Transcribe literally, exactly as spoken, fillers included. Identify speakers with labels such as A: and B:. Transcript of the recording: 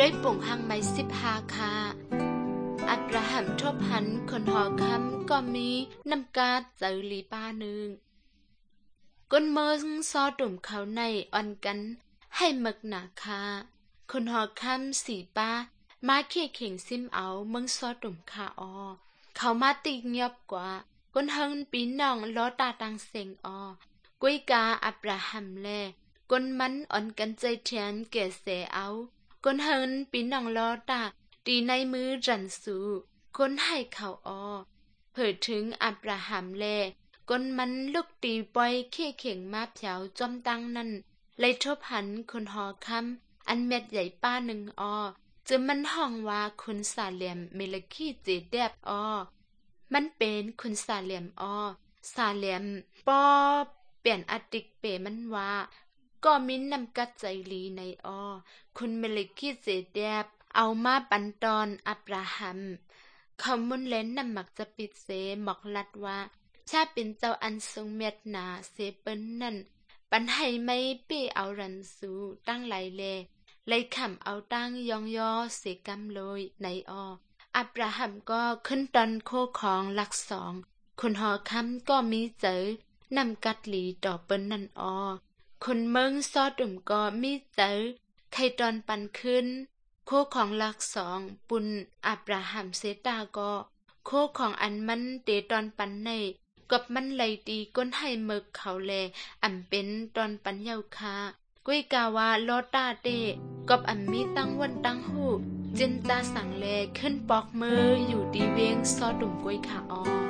A: ด้วยป่งหังไม้สิบห้าคาอับราฮัมทบหันคนหอคำก็มีน้ำกาดเจอลีป้าหนึ่งก้นเมืองซอดุ่มเขาในอ่อนกันให้มึกหนาคาคนหอคำสีป้ามาเขี่ยเข่งซิมเอาเมืองซอดุ่มคาออเขามาตีเงียบกว่าก้นเฮิงปีน้องล้อตาตังเสงออกุ้ยกาอับราฮัมแลก้นมันอ่อนกันใจเทียนแก่เสเอาก้นเฮิงปีน้องล้อตาตีในมือรันสูคนให้เขาออเผยถึงอับราฮัมแลก้นมันลูกตีปล่อยเขี่ยเข่งมาเผาจอมตังนั่นเลยทบหันคนหอคำอันเม็ดใหญ่ป้าหนึ่งออจะมันห้องว่าคุณสาเหลี่ยมเมลคีเจแดบออมันเป็นคุณสาเหลี่ยมออสาเหลี่ยมปอเปลี่ยนอติกเปมันว่าก็มินนำกัดใจลีในออคุณเมลคีเจแดบเอามาปันตอนอับราฮัมเขามุนเล่นนำหมักจะปิดเสหมอกลัดว่าชาเป็นเจ้าอันทรงเม็ดหนาเสเปิ้นนั่นปันให้ไม่เป้เอารันสูตั้งไหลแลเลยขำเอาตั้งยองยอเสกำโลยในอออับราฮัมก็ขึ้นตอนโคของหลักสองคนหอคำก็มีเจอนำกัดหลีต่อเปิ้นนั่นออคนเมืองซอดุ่มก็มีเจอใครตอนปันขึ้นโคของหลักสองปุนอับราฮัมเซตาก็โคของอันมันเตตอนปันในกับมันไหลตีก้นให้เมึกเขาแลอ่ำเป็นตอนปันเยาคากุ้ยกาวาลอตาเตกับอ่ำมีตั้งวันตั้งหูจินตาสั่งแลขึ้นปอกมืออยู่ดีเวงซอดุ่มกุ้ยขาออ